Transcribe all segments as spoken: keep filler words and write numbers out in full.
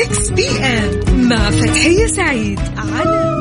ميكس بي ام مع فتحية سعيد على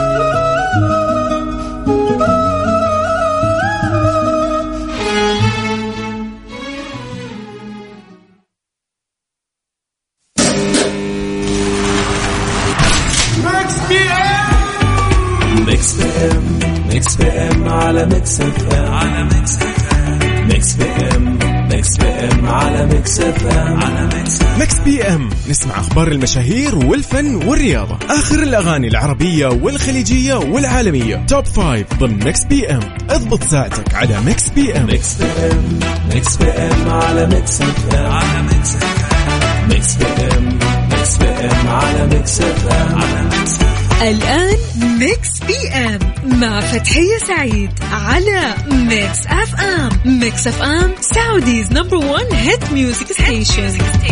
ميكس بي ام. ميكس بي ام على ميكس اف ام على ميكس اف ام. ميكس بي ام ميكس بي ام على ميكس اف ام على ميكس. ميكس بي ام نسمع اخبار المشاهير والفن والرياضة، اخر الاغاني العربية والخليجية والعالمية، توب فايف ضمن ميكس بي ام. اضبط ساعتك على ميكس بي ام. ميكس بي ام ميكس بي ام على ميكس اف ام على ميكس اف ام. ميكس بي ام ميكس بي ام على ميكس اف ام على ميكس. الآن ميكس بي ام مع فتحية سعيد على ميكس اف ام. ميكس اف ام سعوديز نمبر ون هيت ميوزك ستيشن.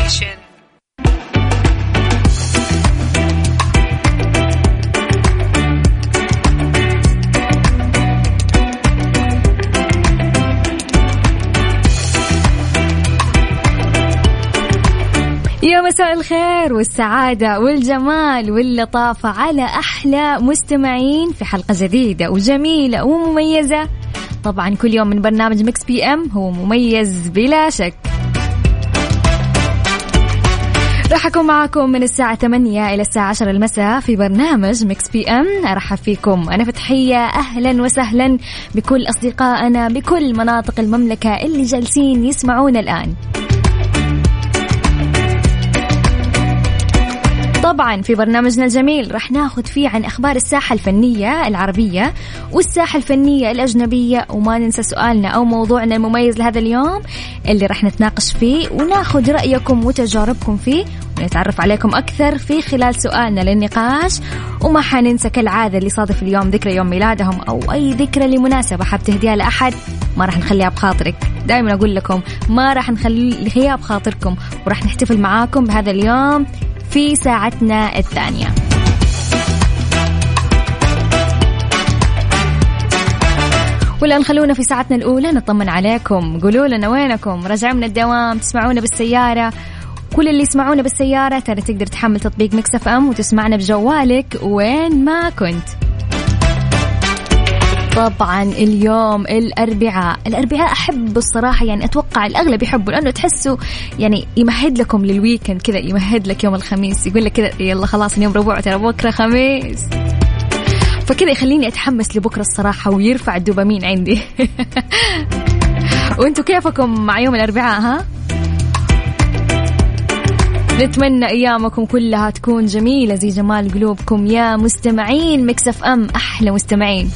يا مساء الخير والسعادة والجمال واللطافة على أحلى مستمعين في حلقة جديدة وجميلة ومميزة. طبعا كل يوم من برنامج ميكس بي ام هو مميز بلا شك. راح أكون معكم من الساعة ثمانية إلى الساعة عشرة المساء في برنامج ميكس بي ام. أرحب فيكم، أنا فتحية، أهلا وسهلا بكل أصدقائنا بكل مناطق المملكة اللي جالسين يسمعون الآن. طبعا في برنامجنا الجميل رح ناخد فيه عن أخبار الساحة الفنية العربية والساحة الفنية الأجنبية، وما ننسى سؤالنا أو موضوعنا المميز لهذا اليوم اللي رح نتناقش فيه وناخد رأيكم وتجاربكم فيه ونتعرف عليكم أكثر في خلال سؤالنا للنقاش. وما حننسى كالعادة اللي صادف اليوم ذكرى يوم ميلادهم أو أي ذكرى لمناسبة حاب تهديها لأحد، ما رح نخليها بخاطرك. دائما أقول لكم ما رح نخليها بخاطركم، ورح نحتفل معاكم بهذا اليوم في ساعتنا الثانية. والآن خلونا في ساعتنا الأولى نطمن عليكم. قولوا لنا وينكم، رجعوا من الدوام، تسمعونا بالسيارة. كل اللي يسمعونا بالسيارة ترى تقدر تحمل تطبيق ميكس اف ام وتسمعنا بجوالك وين ما كنت. طبعا اليوم الأربعاء الأربعاء أحب الصراحة، يعني أتوقع الأغلب يحبوا لأنه تحسوا يعني يمهد لكم للويكند كذا، يمهد لك يوم الخميس، يقول لك كذا يلا خلاص اليوم ربوع ترى بكرة خميس، فكذا يخليني أتحمس لبكرة الصراحة ويرفع الدوبامين عندي. وانتوا كيفكم مع يوم الأربعاء؟ ها نتمنى أيامكم كلها تكون جميلة زي جمال قلوبكم يا مستمعين ميكس اف ام، أحلى مستمعين.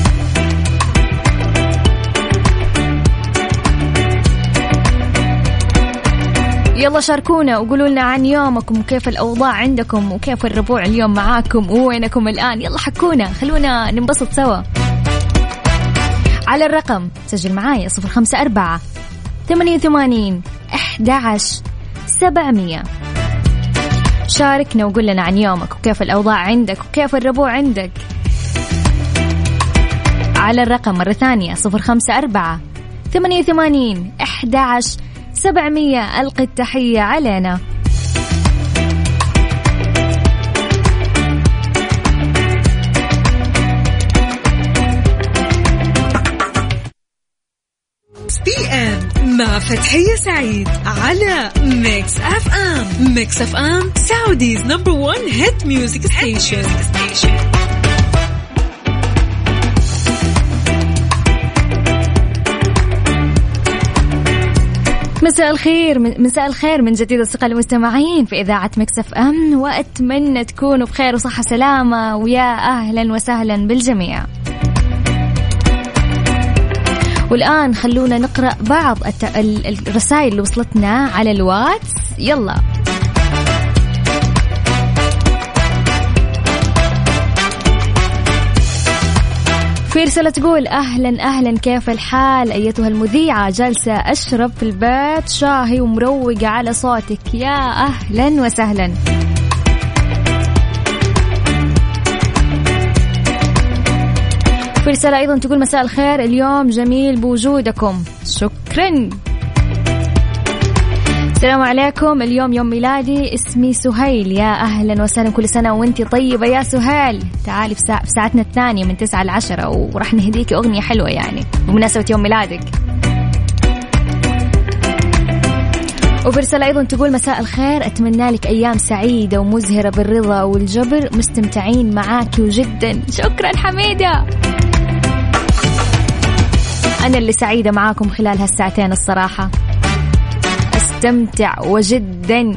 يلا شاركونا وقولوا لنا عن يومكم وكيف الأوضاع عندكم وكيف الربوع اليوم معاكم ووينكم الآن. يلا حكونا، خلونا ننبسط سوا على الرقم. سجل معايا صفر خمسة أربعة ثمانية ثمانين أحد عشر سبعمية. شاركنا وقول لنا عن يومك وكيف الأوضاع عندك وكيف الربوع عندك على الرقم مرة ثانية صفر خمسة أربعة ثمانية ثمانين أحد عشر سبعمية. ألقي التحية علينا. بي ام مع فتحية سعيد على ميكس اف ام. ميكس اف ام سعوديز نمبر ون هيت ميوزك ستيشن. مساء الخير مساء الخير من جديد أصدقاء المستمعين في إذاعة ميكس اف ام، وأتمنى تكونوا بخير وصحة سلامة، ويا أهلا وسهلا بالجميع. والآن خلونا نقرأ بعض الرسائل اللي وصلتنا على الواتس. يلا في رسالة تقول أهلا أهلا كيف الحال أيتها المذيعة، جالسة أشرب في البيت شاهي ومروقة على صوتك، يا أهلا وسهلا. في رسالة أيضا تقول مساء الخير، اليوم جميل بوجودكم، شكرا. السلام عليكم، اليوم يوم ميلادي، اسمي سهيل. يا أهلا وسهلا، كل سنة وانتي طيبة يا سهيل. تعالي في, ساعة في ساعتنا الثانية من تسعة لعشرة ورح نهديك أغنية حلوة يعني بمناسبة يوم ميلادك. وبرسالة أيضا تقول مساء الخير، أتمنى لك أيام سعيدة ومزهرة بالرضا والجبر، مستمتعين معاكي وجدا. شكرا حميدة، أنا اللي سعيدة معاكم خلال هالساعتين الصراحة، استمتع وجدا.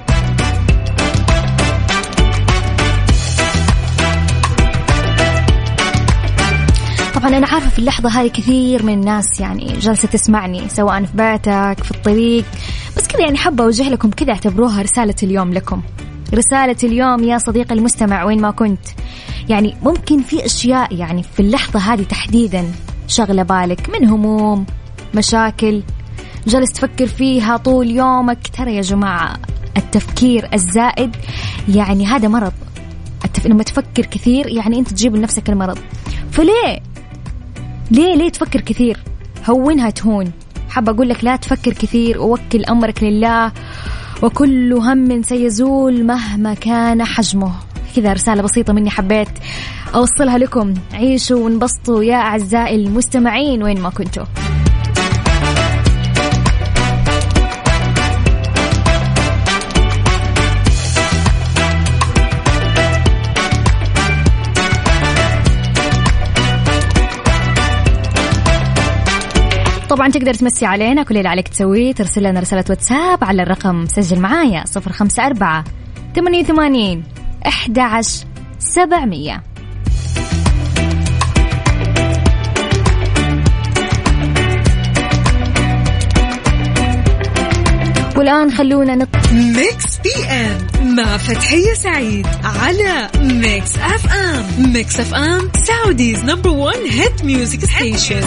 طبعا أنا عارفة في اللحظة هاي كثير من الناس يعني جالسة تسمعني سواء في بيتك في الطريق، بس كذا يعني حابة أوجه لكم كذا، اعتبروها رسالة اليوم لكم، رسالة اليوم يا صديقي المستمع وين ما كنت. يعني ممكن في أشياء يعني في اللحظة هذه تحديدا شغلة بالك من هموم مشاكل جالس تفكر فيها طول يومك. ترى يا جماعة التفكير الزائد يعني هذا مرض. التف... لما تفكر كثير يعني أنت تجيب لنفسك المرض. فليه ليه ليه تفكر كثير؟ هونها تهون. حابة أقول لك لا تفكر كثير ووكل أمرك لله، وكل هم سيزول مهما كان حجمه. كذا رسالة بسيطة مني حبيت أوصلها لكم. عيشوا وانبسطوا يا أعزائي المستمعين وين ما كنتوا. طبعا تقدر تمسي علينا، كل اللي عليك تسويه ترسل لنا رسالة واتساب على الرقم، سجل معايا صفر خمسة أربعة ثمانية ثمانين أحد عشر سبعمية. والآن خلونا نط ميكس بي ام مع فتحية سعيد على ميكس اف ام. ميكس اف ام سعوديز نمبر ون هيت ميوزك ستيشن.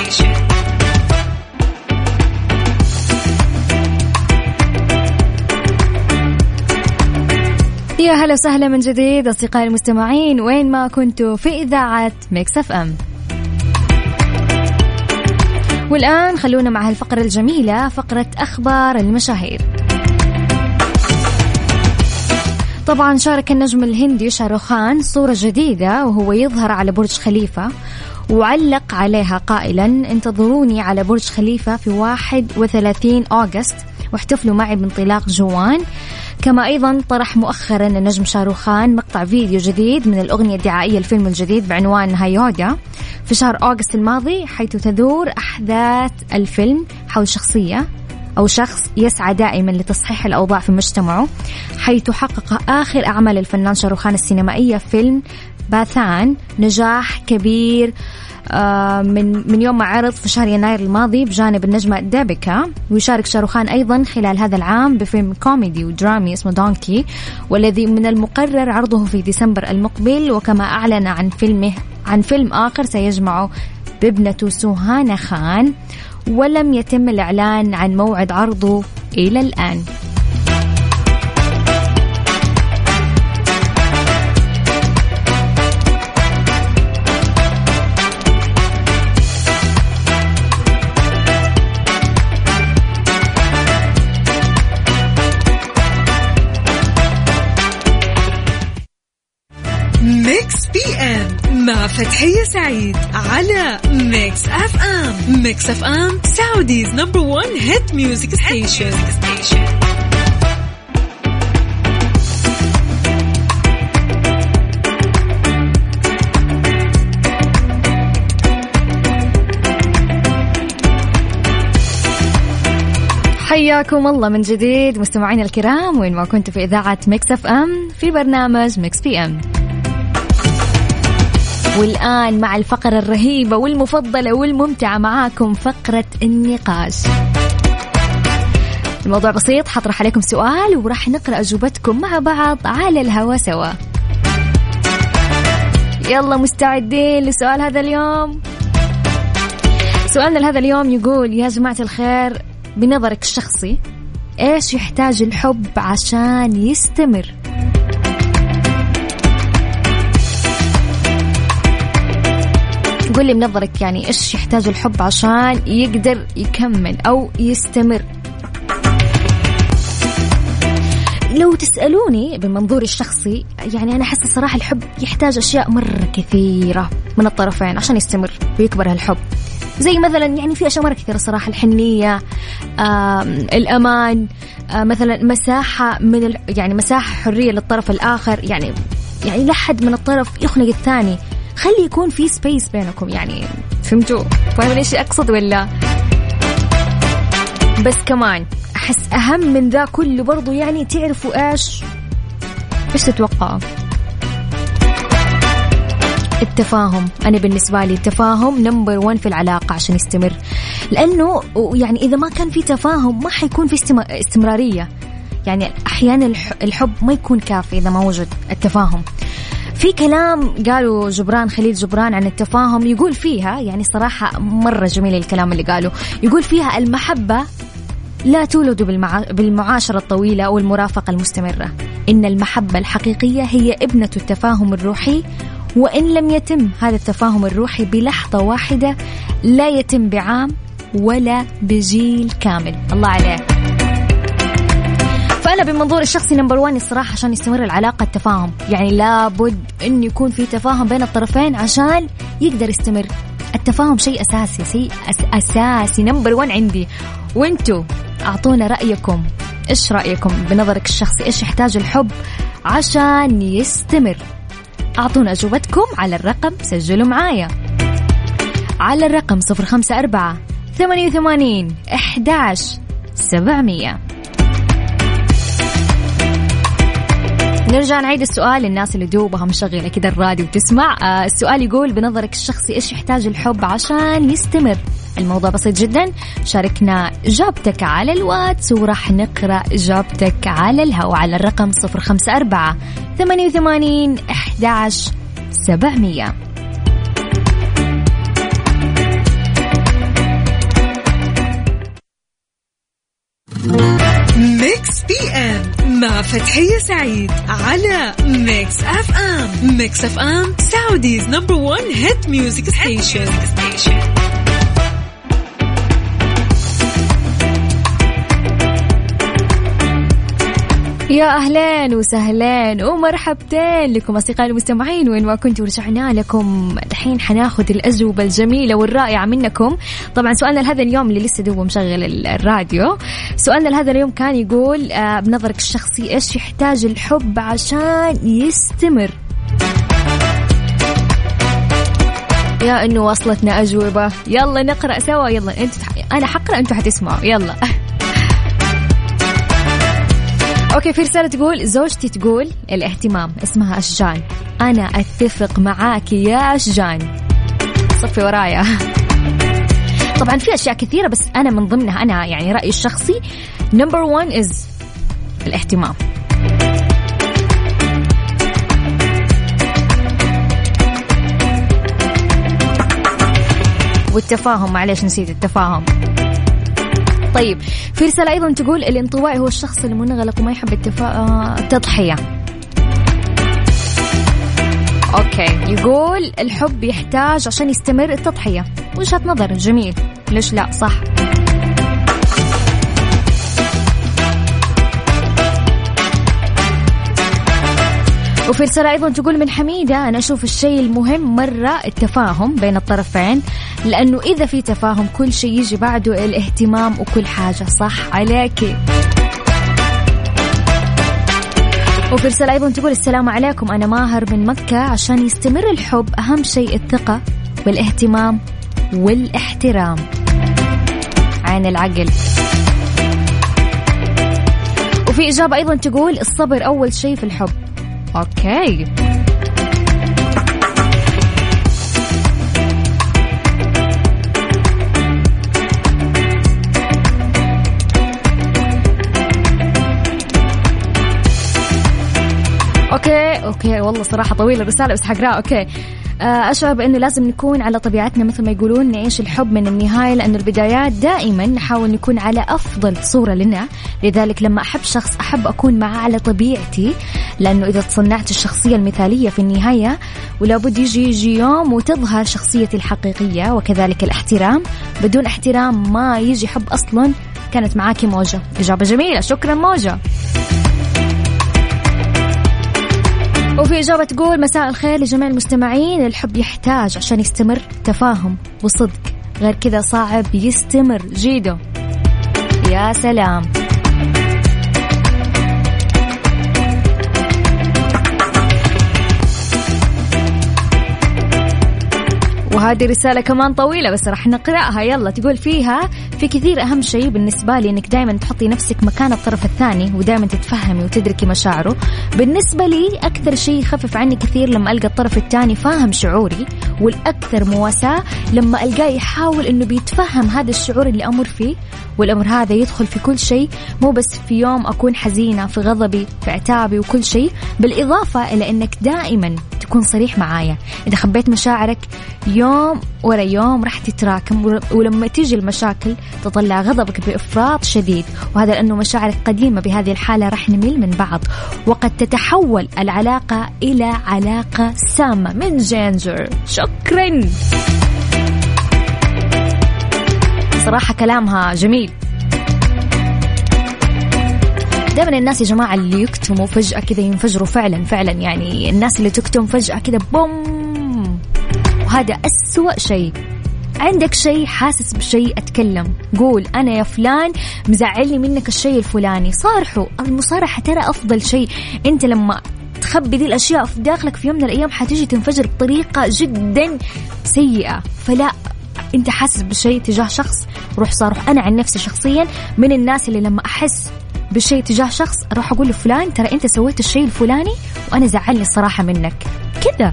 يا هلا وسهلا من جديد أصدقائي المستمعين وين ما كنتوا في إذاعة ميكس اف ام. والآن خلونا مع هالفقرة الجميلة، فقرة أخبار المشاهير. طبعا شارك النجم الهندي شاروخان صورة جديدة وهو يظهر على برج خليفة، وعلق عليها قائلا انتظروني على برج خليفة في واحد وثلاثين أغسطس واحتفلوا معي بانطلاق جوان. كما أيضا طرح مؤخرا النجم شاروخان مقطع فيديو جديد من الأغنية الدعائية الفيلم الجديد بعنوان هايودا في شهر أغسطس الماضي، حيث تدور أحداث الفيلم حول شخصية أو شخص يسعى دائما لتصحيح الأوضاع في مجتمعه، حيث حقق آخر أعمال الفنان شاروخان السينمائية فيلم باثان نجاح كبير من من يوم ما عرض في شهر يناير الماضي بجانب النجمة ديبيكا. ويشارك شاروخان أيضا خلال هذا العام بفيلم كوميدي ودرامي اسمه دونكي، والذي من المقرر عرضه في ديسمبر المقبل. وكما أعلن عن فيلمه عن فيلم آخر سيجمعه بابنته سوهانا خان، ولم يتم الإعلان عن موعد عرضه إلى الآن. ميكس بي ام مع فتحية سعيد على ميكس اف ام. ميكس اف ام سعوديز نمبر ون هيت ميوزك ستيشن. حياكم الله من جديد مستمعين الكرام وين ما كنتوا في إذاعة ميكس اف ام في برنامج ميكس بي ام. والآن مع الفقرة الرهيبة والمفضلة والممتعة معاكم، فقرة النقاش. الموضوع بسيط، حطرح عليكم سؤال وراح نقرأ أجوبتكم مع بعض على الهوا سوا. يلا مستعدين لسؤال هذا اليوم؟ سؤالنا لهذا اليوم يقول يا جماعة الخير، بنظرك الشخصي إيش يحتاج الحب عشان يستمر؟ قول لي بنظرك يعني إيش يحتاج الحب عشان يقدر يكمل أو يستمر؟ لو تسألوني بمنظوري الشخصي يعني أنا أحس الصراحة الحب يحتاج أشياء مرة كثيرة من الطرفين عشان يستمر ويكبر هالحب. زي مثلا يعني في أشياء مرة كثيرة صراحة، الحنية، الأمان، مثلا مساحة من ال... يعني مساحة حرية للطرف الآخر، يعني يعني لا حد من الطرف يخنق الثاني، خلي يكون في سبيس بينكم. يعني فهمتوا فاهمين ايش اقصد ولا؟ بس كمان احس اهم من ذا كله برضو يعني تعرفوا ايش ايش تتوقعوا؟ التفاهم. انا بالنسبه لي التفاهم نمبر وان في العلاقه عشان يستمر، لانه يعني اذا ما كان في تفاهم ما حيكون في استمراريه. يعني احيانا الحب ما يكون كافي اذا ما وجد التفاهم. في كلام قالوا جبران خليل جبران عن التفاهم، يقول فيها يعني صراحة مرة جميل الكلام اللي قاله، يقول فيها المحبة لا تولد بالمع... بالمعاشرة الطويلة والمرافقة المستمرة، إن المحبة الحقيقية هي ابنة التفاهم الروحي، وإن لم يتم هذا التفاهم الروحي بلحظة واحدة لا يتم بعام ولا بجيل كامل. الله عليه. فأنا بمنظور الشخصي نمبر وان الصراحة عشان يستمر العلاقة التفاهم، يعني لابد أن يكون في تفاهم بين الطرفين عشان يقدر يستمر. التفاهم شيء أساسي، شيء أس أساسي نمبر وان عندي. وانتوا أعطونا رأيكم، إيش رأيكم بنظرك الشخصي؟ إيش يحتاج الحب عشان يستمر؟ أعطونا أجوبتكم على الرقم، سجلوا معايا على الرقم صفر خمسة أربعة ثمانية وثمانين أحد عشر سبعمية. نرجع نعيد السؤال للناس اللي دوبها مشغلة كده الراديو وتسمع. آه السؤال يقول بنظرك الشخصي إيش يحتاج الحب عشان يستمر؟ الموضوع بسيط جدا، شاركنا إجابتك على الواتس وراح نقرأ إجابتك على الهواء على الرقم صفر خمسة أربعة ثمانية وثمانين أحد عشر سبعمية. ميكس بي ام مع فتحية سعيد على ميكس اف ام. ميكس اف ام سعوديز نمبر وان هيت ميوزك ستيشن. يا أهلين وسهلين ومرحبتين لكم أصدقائي المستمعين وين ما كنتوا. رجعنا لكم الحين حناخد الأجوبة الجميلة والرائعة منكم. طبعا سؤالنا لهذا اليوم اللي لسه دوب مشغل الراديو، سؤالنا لهذا اليوم كان يقول آه بنظرك الشخصي إيش يحتاج الحب عشان يستمر؟ يا إنه وصلتنا أجوبة، يلا نقرأ سوا. يلا أنت أنا حقرأ أنتوا حتسمعوا. يلا أوكي. في رسالة تقول زوجتي تقول الاهتمام، اسمها أشجان. أنا أتفق معاك يا أشجان، صفي ورايا. طبعا في أشياء كثيرة بس أنا من ضمنها أنا يعني رأيي الشخصي نمبر وان إز الاهتمام. والتفاهم، معليش نسيت التفاهم. طيب في رسالة أيضا تقول الانطوائي هو الشخص المنغلق وما يحب التفا... التضحية. أوكي، يقول الحب يحتاج عشان يستمر التضحية. وجهة نظر جميل، ليش لا؟ صح. وفي رسالة أيضا تقول من حميدة أنا أشوف الشيء المهم مرة التفاهم بين الطرفين، لأنه إذا في تفاهم كل شيء يجي بعده الاهتمام وكل حاجة. صح عليكي. وفي رسالة أيضا تقول السلام عليكم، أنا ماهر من مكة. عشان يستمر الحب أهم شيء الثقة والاهتمام والاحترام. عين العقل. وفي إجابة أيضا تقول الصبر أول شيء في الحب. أوكي. أوكي أوكي والله صراحة طويلة الرسالة بس حقراها. أوكي. أشعر بأنه لازم نكون على طبيعتنا مثل ما يقولون، نعيش الحب من النهاية، لأن البدايات دائما نحاول نكون على أفضل صورة لنا. لذلك لما أحب شخص أحب أكون معه على طبيعتي، لأنه إذا تصنعت الشخصية المثالية في النهاية ولا بد يجي يجي يوم وتظهر شخصيتي الحقيقية. وكذلك الاحترام، بدون احترام ما يجي حب أصلا. كانت معاكي موجة. إجابة جميلة، شكرا موجة. وفي إجابة تقول مساء الخير لجميع المستمعين، الحب يحتاج عشان يستمر تفاهم وصدق، غير كذا صعب يستمر. جيدو يا سلام. وهذه رسالة كمان طويلة بس رح نقرأها، يلا. تقول فيها في كثير أهم شيء بالنسبة لي إنك دائما تحطي نفسك مكان الطرف الثاني ودائما تتفهمي وتدركي مشاعره. بالنسبة لي أكثر شيء يخفف عني كثير لما ألقى الطرف الثاني فاهم شعوري، والأكثر مواساة لما ألقاه يحاول إنه بيتفهم هذا الشعور اللي أمر فيه، والأمر هذا يدخل في كل شيء، مو بس في يوم أكون حزينة، في غضبي، في عتابي وكل شيء، بالإضافة إلى إنك دائما تكون صريح معايا. إذا خبيت مشاعرك يوم ورا يوم راح تتراكم، ولما تيجي المشاكل تطلع غضبك بإفراط شديد، وهذا لأنه مشاعرك قديمة. بهذه الحالة راح نمل من بعض، وقد تتحول العلاقة إلى علاقة سامة. من جينجر. شكرا، صراحة كلامها جميل. دائما الناس يا جماعة اللي يكتموا فجأة كذا ينفجروا فعلا فعلا، يعني الناس اللي تكتم فجأة كذا بوم، وهذا أسوأ شيء. عندك شيء، حاسس بشيء، أتكلم، قول أنا يا فلان مزعلني منك الشيء الفلاني. صارحوا، المصارحة ترى أفضل شيء. أنت لما تخبي دي الأشياء في داخلك في يوم من الأيام حتيجي تنفجر بطريقة جدا سيئة. فلا، أنت حاسس بشيء تجاه شخص، روح صارح. أنا عن نفسي شخصيا من الناس اللي لما أحس بشيء تجاه شخص أروح أقول لفلان ترى أنت سويت الشيء الفلاني وأنا زعلني الصراحة منك كده.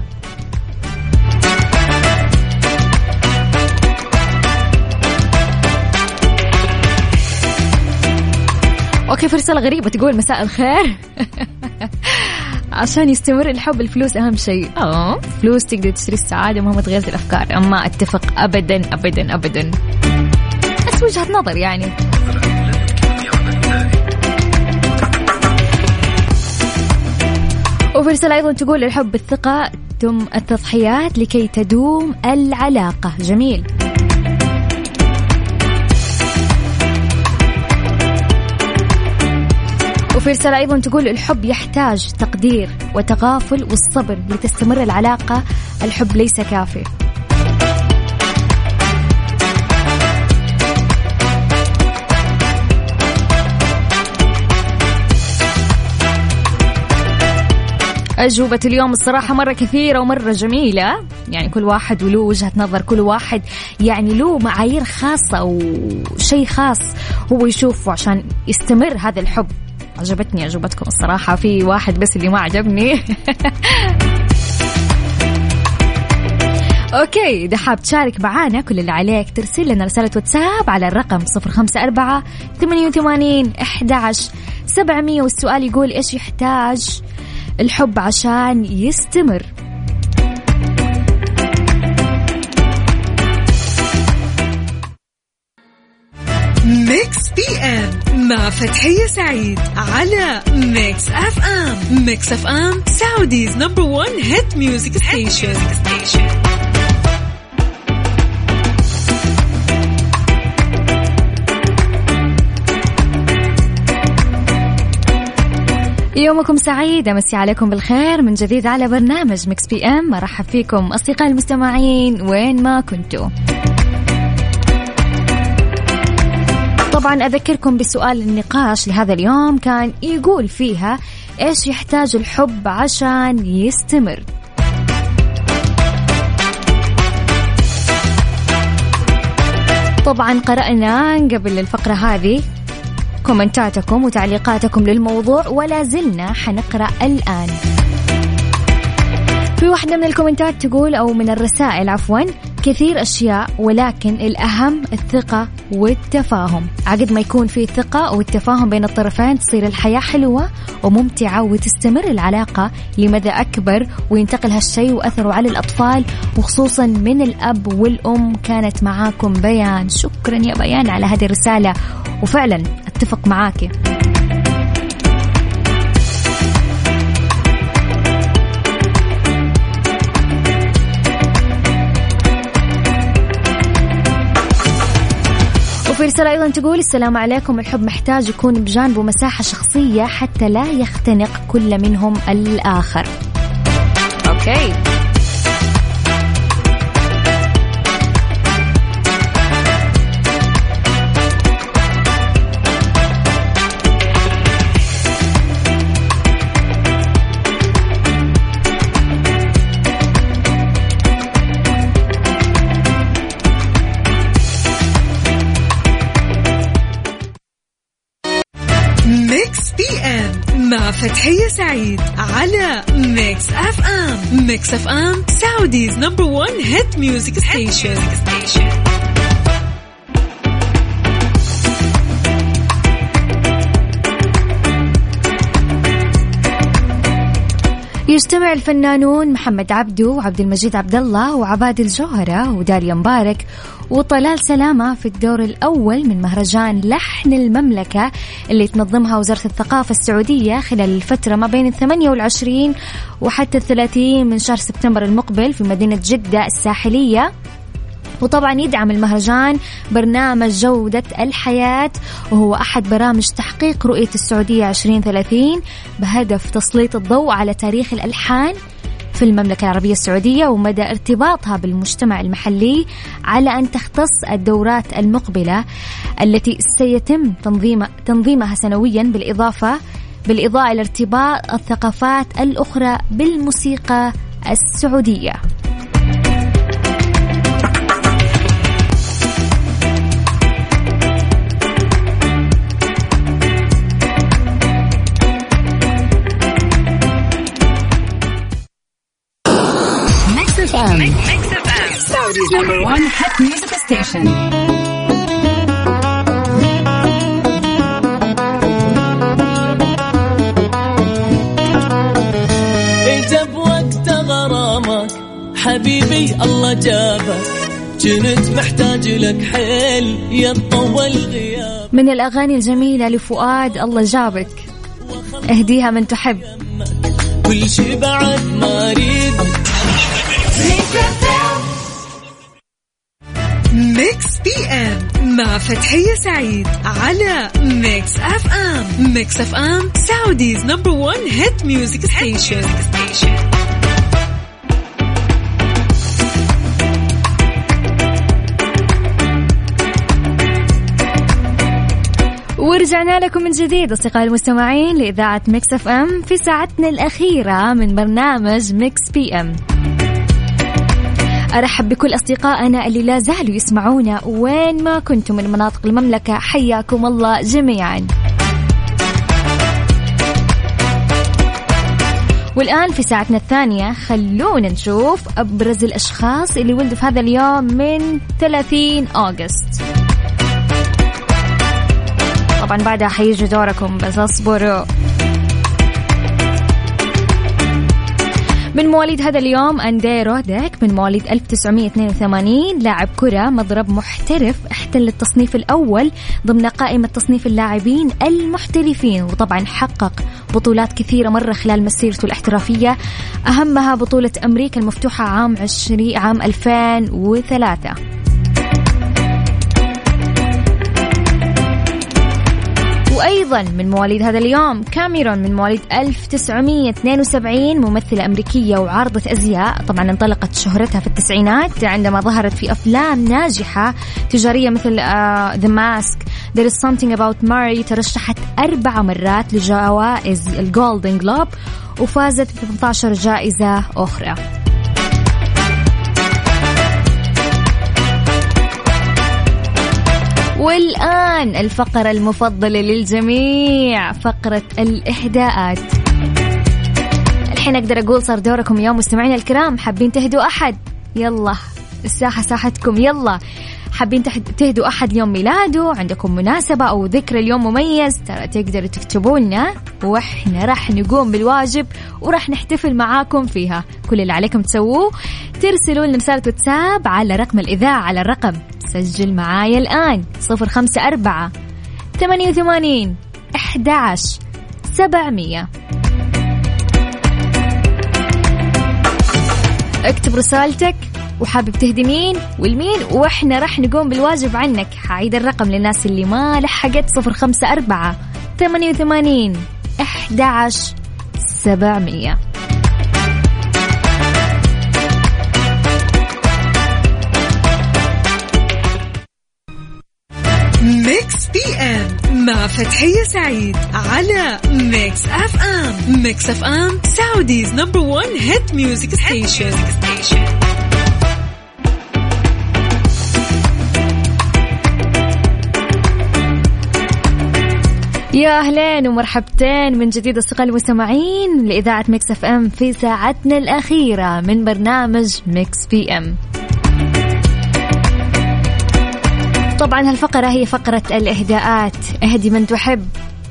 أوكي، في رسالة غريبة تقول مساء الخير. عشان يستمر الحب الفلوس أهم شيء. آه فلوس تقدر تشتري السعادة مهما تغيرت الأفكار. أما أتفق أبدا أبدا أبدا، بس وجهة نظر يعني. وفي رسالة أيضا تقول الحب الثقة ثم التضحيات لكي تدوم العلاقة. جميل. وفي رسالة أيضا تقول الحب يحتاج تقدير وتغافل والصبر لتستمر العلاقة، الحب ليس كافي. أجوبة اليوم الصراحة مرة كثيرة ومرة جميلة، يعني كل واحد وله وجهة نظر، كل واحد يعني له معايير خاصة وشيء خاص هو يشوفه عشان يستمر هذا الحب. عجبتني أجوبتكم الصراحة، في واحد بس اللي ما عجبني. أوكي، إذا حاب تشارك معانا كل اللي عليك ترسل لنا رسالة واتساب على الرقم صفر خمسة أربعة ثمانية وثمانين أحد عشر سبعمية، والسؤال يقول إيش يحتاج الحب عشان يستمر؟ ميكس بي ام مع فتحية سعيد على ميكس اف ام. ميكس اف ام سعوديز نمبر ون هيت ميوزك ستيشن. يومكم سعيد، أمسي عليكم بالخير من جديد على برنامج ميكس بي ام. مرحب فيكم أصدقائي المستمعين وين ما كنتوا. طبعا أذكركم بسؤال النقاش لهذا اليوم، كان يقول فيها إيش يحتاج الحب عشان يستمر؟ طبعا قرأنا قبل الفقرة هذه كومنتاتكم وتعليقاتكم للموضوع، ولا زلنا حنقرأ الآن. في واحدة من الكومنتات تقول، أو من الرسائل عفوا، كثير أشياء ولكن الأهم الثقة والتفاهم. عقد ما يكون في الثقة والتفاهم بين الطرفين تصير الحياة حلوة وممتعة وتستمر العلاقة لمدى أكبر، وينتقل هالشيء وأثره على الأطفال وخصوصا من الأب والأم. كانت معاكم بيان. شكرا يا بيان على هذه الرسالة، وفعلا اتفق معاكي. وفي رسالة أيضا تقول السلام عليكم، الحب محتاج يكون بجانبه مساحة شخصية حتى لا يختنق كل منهم الآخر. اوكي. مع فتحية سعيد على ميكس اف ام. ميكس اف ام سعوديز نمبر ون هيت ميوزك ستيشن. يجتمع الفنانون محمد عبده وعبد المجيد عبد الله وعباد الجوهرة وداليا مبارك وطلال سلامة في الدور الأول من مهرجان لحن المملكة اللي تنظمها وزارة الثقافة السعودية خلال الفترة ما بين الثمانية والعشرين وحتى الثلاثين من شهر سبتمبر المقبل في مدينة جدة الساحلية. وطبعا يدعم المهرجان برنامج جودة الحياة، وهو أحد برامج تحقيق رؤية السعودية عشرين ثلاثين بهدف تسليط الضوء على تاريخ الألحان في المملكة العربية السعودية ومدى ارتباطها بالمجتمع المحلي، على أن تختص الدورات المقبلة التي سيتم تنظيم تنظيمها سنويا بالإضافة بالإضاءة إلى ارتباط الثقافات الأخرى بالموسيقى السعودية. Mix F M, Saudi's number one hit music station. جاب وقت غرامك حبيبي الله جابك، كنت محتاج لك حيل يطول غياب. من الأغاني الجميلة لفؤاد الله جابك، اهديها من تحب. كل شي بعد ما أريد. ميكس بي ام مع فتحية سعيد على ميكس اف ام. ميكس اف ام سعوديز نمبر ون هيت ميوزك ستيشن. ورجعنا لكم من جديد أصدقائي المستمعين لإذاعة ميكس اف ام في ساعتنا الأخيرة من برنامج ميكس بي ام. أرحب بكل أصدقائنا اللي لا زالوا يسمعونا وين ما كنتم من مناطق المملكة، حياكم الله جميعا. والآن في ساعتنا الثانية خلونا نشوف أبرز الأشخاص اللي ولدوا في هذا اليوم من ثلاثين أغسطس. طبعا بعدها حيجي دوركم بس اصبروا. من مواليد هذا اليوم أندي روديك من مواليد ألف وتسعمائة واثنين وثمانين، لاعب كرة مضرب محترف احتل التصنيف الأول ضمن قائمة تصنيف اللاعبين المحترفين، وطبعا حقق بطولات كثيرة مرة خلال مسيرته الاحترافية، أهمها بطولة أمريكا المفتوحة عام عشرين عام ألفين وثلاثة. وأيضا من مواليد هذا اليوم كاميرون من مواليد ألف وتسعمائة واثنين وسبعين، ممثلة أمريكية وعارضة أزياء. طبعا انطلقت شهرتها في التسعينات عندما ظهرت في أفلام ناجحة تجارية مثل uh, The Mask, There is Something About Mary. ترشحت أربع مرات لجوائز الجولدن جلوب وفازت ب ثمانية عشر جائزة أخرى. والآن الفقرة المفضلة للجميع، فقرة الإهداءات. الحين أقدر أقول صار دوركم يا مستمعين الكرام، حابين تهدوا أحد يلا الساحة ساحتكم، يلا حابين تهدوا أحد يوم ميلاده، عندكم مناسبة أو ذكرى اليوم مميز، ترى تقدروا تكتبوا لنا وإحنا راح نقوم بالواجب وراح نحتفل معاكم فيها. كل اللي عليكم تسووه ترسلوا لنا رسالة واتساب على رقم الإذاعة على الرقم، سجل معايا الآن صفر خمسة أربعة ثمانية وثمانين أحد عشر سبعمية. اكتب رسالتك وحابب تهدي مين والمين وإحنا راح نقوم بالواجب عنك. حعيد الرقم للناس اللي ما لحقت، صفر خمسة أربعة ثمانية وثمانين أحد عشر سبعمية. ميكس بي ام مع فتحية سعيد على ميكس اف ام. ميكس اف ام سعوديز نمبر ون هيت ميوزك ستيشن. يا أهلين ومرحبتين من جديد أصدقائي المستمعين لإذاعة ميكس اف ام في ساعتنا الأخيرة من برنامج ميكس بي ام. طبعا هالفقرة هي فقرة الإهداءات، اهدي من تحب.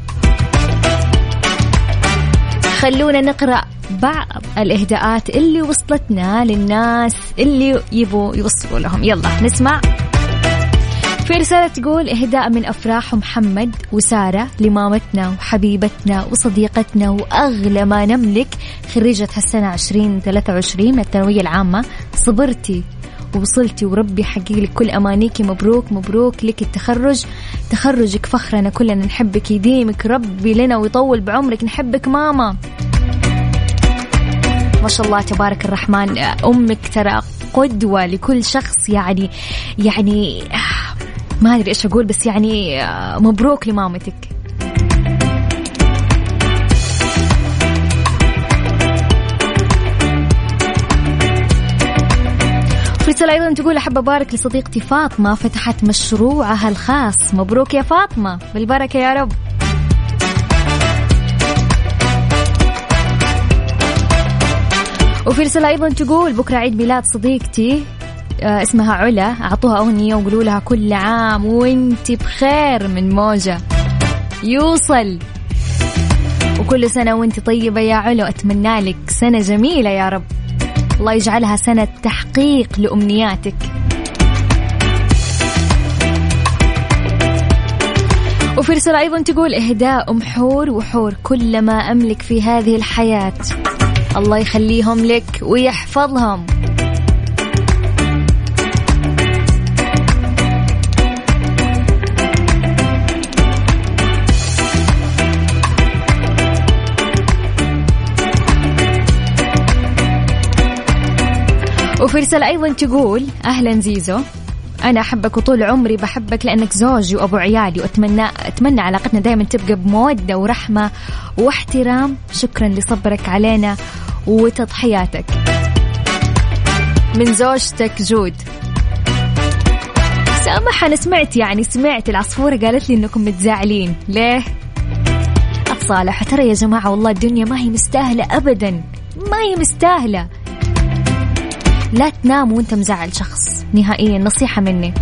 خلونا نقرأ بعض الإهداءات اللي وصلتنا للناس اللي يبوا يوصلوا لهم. يلا نسمع. في رسالة تقول إهداء من أفراح محمد وسارة لمامتنا وحبيبتنا وصديقتنا وأغلى ما نملك، خريجة هالسنة عشرين ثلاثة وعشرين من الثانوية العامة. صبرتي ووصلتي وربي حقيق لك كل أمانيكي. مبروك مبروك لك التخرج، تخرجك فخرنا، كلنا نحبك، يديمك ربي لنا ويطول بعمرك. نحبك ماما، ما شاء الله تبارك الرحمن. أمك ترى قدوة لكل شخص، يعني يعني ما أدري إيش أقول، بس يعني مبروك لمامتك. رسالة أيضا تقول أحب أبارك لصديقتي فاطمة، فتحت مشروعها الخاص. مبروك يا فاطمة، بالبركة يا رب. وفي رسالة أيضا تقول بكرة عيد ميلاد صديقتي اسمها علا، أعطوها أغنية وقولوا لها كل عام وانتي بخير من موجة. يوصل. وكل سنة وانتي طيبة يا علا، أتمنى لك سنة جميلة يا رب، الله يجعلها سنة تحقيق لأمنياتك. وفي رسالة أيضا تقول إهداء أم حور وحور، كل ما أملك في هذه الحياة الله يخليهم لك ويحفظهم. وفي رسالة أيضا تقول أهلا زيزو، أنا أحبك وطول عمري بحبك لأنك زوجي وأبو عيالي، وأتمنى أتمنى علاقتنا دائما تبقى بمودة ورحمة واحترام. شكرا لصبرك علينا وتضحياتك. من زوجتك جود. سامح، أنا سمعت يعني سمعت العصفورة قالت لي إنكم متزاعلين ليه؟ أصالح ترى يا جماعة والله الدنيا ما هي مستاهلة أبدا، ما هي مستاهلة. لا تنام وانت مزعل شخص نهائيا، نصيحة مني.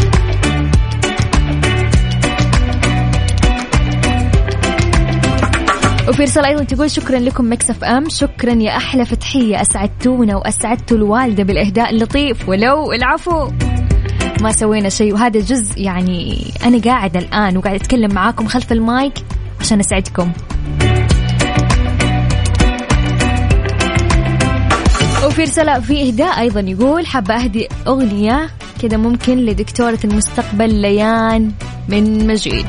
وفي رسالة أيضا تقول شكرا لكم ميكس اف ام، شكرا يا أحلى فتحية، أسعدتونا وأسعدتوا الوالدة بالإهداء اللطيف، ولو العفو ما سوينا شيء، وهذا جزء يعني أنا قاعدة الآن وقاعد أتكلم معاكم خلف المايك عشان أسعدكم. وفي رسالة في إهداء أيضا يقول حابة أهدي أغنية كذا ممكن لدكتورة المستقبل ليان من مجيد.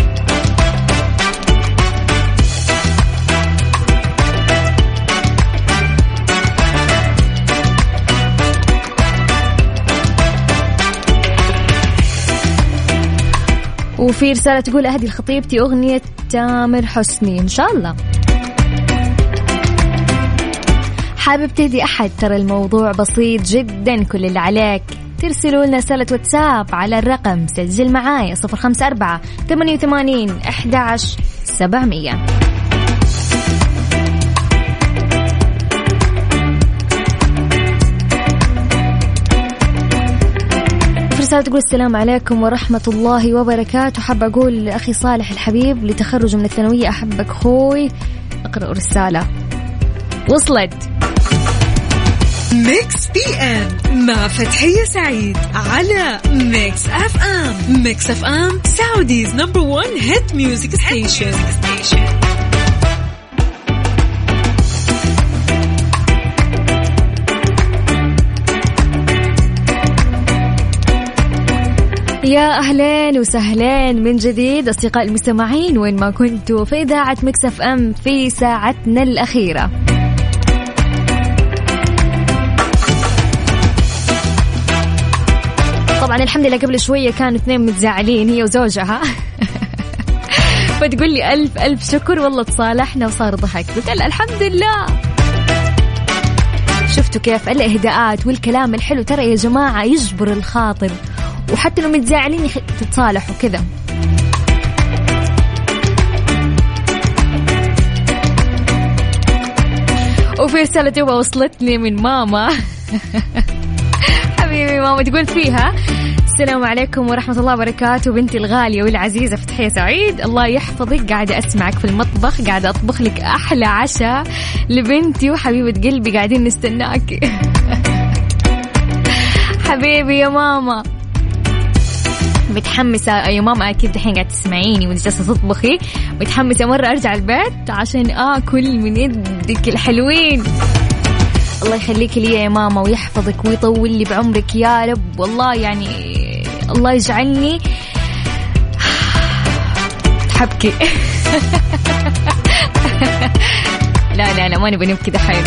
وفي رسالة تقول أهدي لخطيبتي أغنية تامر حسني إن شاء الله. حابب تهدي أحد؟ ترى الموضوع بسيط جدا، كل اللي عليك ترسلوا لنا رسالة واتساب على الرقم سجل معايا صفر خمسة أربعة ثمانية وثمانين أحد عشر سبعمية. رسالة تقول السلام عليكم ورحمة الله وبركاته، حابة أقول لأخي صالح الحبيب لتخرج من الثانوية أحبك خوي. أقرأ رسالة وصلت. ميكس بي ام مع فتحية سعيد على ميكس اف ام. ميكس اف ام سعوديز نمبر ون هيت ميوزك ستيشن. يا أهلين وسهلين من جديد أصدقاء المستمعين وين ما كنتوا في إذاعة ميكس اف ام في ساعتنا الأخيرة. طبعا الحمد لله قبل شوية كانوا اثنين متزاعلين هي وزوجها فتقول لي ألف ألف شكر والله تصالحنا وصار ضحك. قلت لها الحمد لله. شفتوا كيف الإهداءات والكلام الحلو ترى يا جماعة يجبر الخاطر، وحتى لو متزاعلين يخ... تتصالحوا كذا. وفي رسالة توبة وصلتني من ماما حبيبي ماما تقول فيها: السلام عليكم ورحمة الله وبركاته بنتي الغالية والعزيزة فتحية سعيد، الله يحفظك، قاعدة أسمعك في المطبخ، قاعدة أطبخ لك أحلى عشاء لبنتي وحبيبة قلبي، قاعدين نستناك حبيبي يا ماما. متحمسة يا ماما، أكيد الحين قاعدة تسمعيني وانت جالسة تطبخي، متحمسة مرة أرجع البيت عشان آكل من يدك الحلوين. الله يخليك لي يا ماما ويحفظك ويطول لي بعمرك يا رب، والله يعني الله يجعلني تحبكي لا لا لا ما نبي نبكي دحين.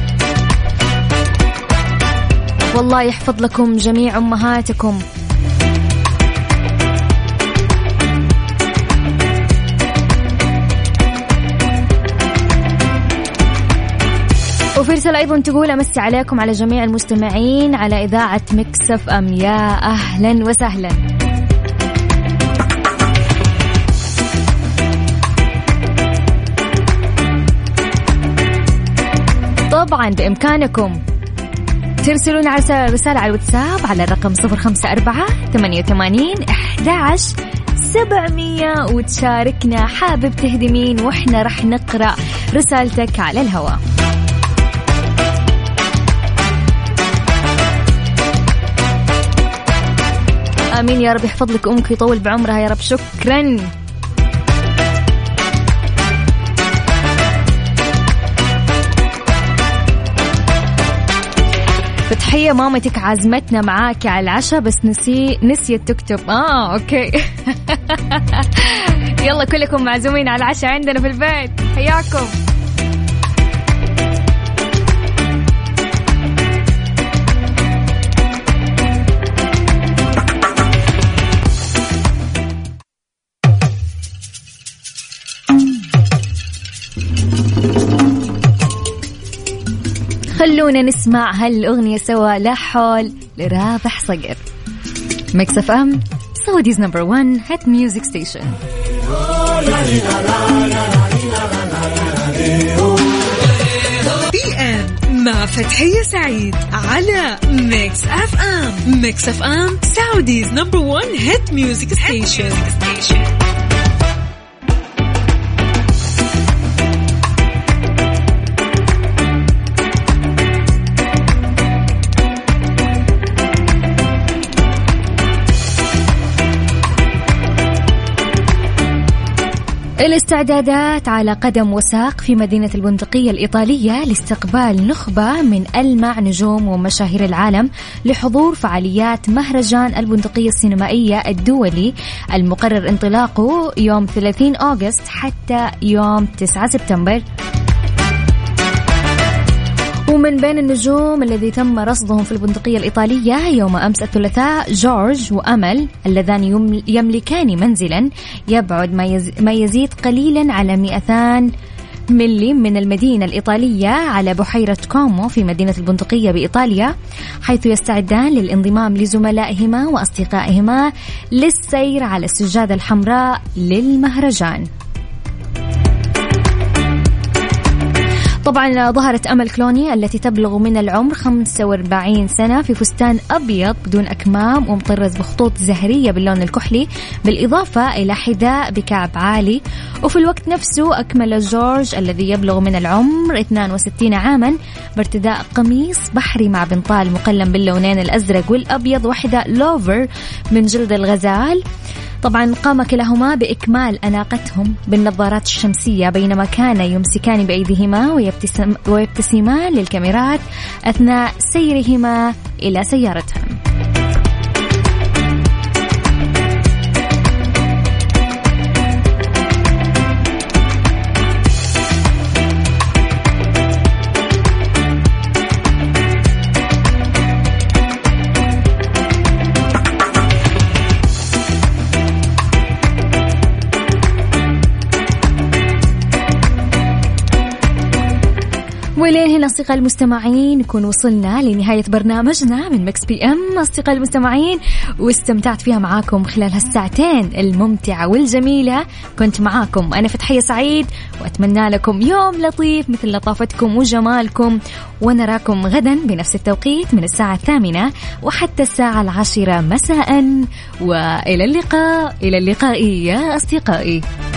والله يحفظ لكم جميع أمهاتكم. وفي رسالة أيضا تقول: أمسي عليكم على جميع المستمعين على إذاعة ميكس اف ام، يا أهلا وسهلا. طبعا بإمكانكم ترسلون على رسالة على الواتساب على الرقم صفر خمسة أربعة ثمانية ثمانين أحد عشر سبعمية وتشاركنا حابب تهدي مين، وإحنا رح نقرأ رسالتك على الهواء. آمين يا رب، يحفظ لك أمك ويطول بعمرها يا رب. شكرا. فتحية مامتك عزمتنا معاك على العشاء بس نسي نسيت تكتب. آه أوكي يلا كلكم معزومين على العشاء عندنا في البيت، حياكم. خلونا نسمع هالأغنية سوا، لا حول لرابح صقر. ميكس اف ام سعوديز نمبر وان هيت ميوزك ستيشن. بي ام مع فتحية سعيد على ميكس اف ام. ميكس اف ام سعوديز نمبر وان هيت ميوزك ستيشن. الاستعدادات على قدم وساق في مدينة البندقية الإيطالية لاستقبال نخبة من ألمع نجوم ومشاهير العالم لحضور فعاليات مهرجان البندقية السينمائية الدولي المقرر انطلاقه يوم ثلاثين أغسطس حتى يوم تسعة سبتمبر. ومن بين النجوم الذي تم رصدهم في البندقية الإيطالية يوم أمس الثلاثاء جورج وأمل اللذان يملكان منزلا يبعد ما يزيد قليلا على مئتين ميلي من المدينة الإيطالية على بحيرة كومو في مدينة البندقية بإيطاليا، حيث يستعدان للانضمام لزملائهما وأصدقائهما للسير على السجادة الحمراء للمهرجان. طبعا ظهرت أمل كلوني التي تبلغ من العمر خمسة وأربعين سنة في فستان أبيض بدون أكمام ومطرز بخطوط زهرية باللون الكحلي، بالإضافة إلى حذاء بكعب عالي. وفي الوقت نفسه أكمل جورج الذي يبلغ من العمر اثنين وستين عاما بارتداء قميص بحري مع بنطال مقلم باللونين الأزرق والأبيض وحذاء لوفر من جلد الغزال. طبعا قام كلاهما بإكمال أناقتهم بالنظارات الشمسية بينما كان يمسكان بأيديهما ويبتسم ويبتسمان للكاميرات أثناء سيرهما إلى سيارتهم. ولين هنا أصدقاء المستمعين نكون وصلنا لنهاية برنامجنا من مكس بي ام أصدقاء المستمعين، واستمتعت فيها معاكم خلال هالساعتين الممتعة والجميلة. كنت معاكم أنا فتحية سعيد، وأتمنى لكم يوم لطيف مثل لطافتكم وجمالكم، ونراكم غدا بنفس التوقيت من الساعة الثامنة وحتى الساعة العاشرة مساء، وإلى اللقاء. إلى اللقاء يا أصدقائي.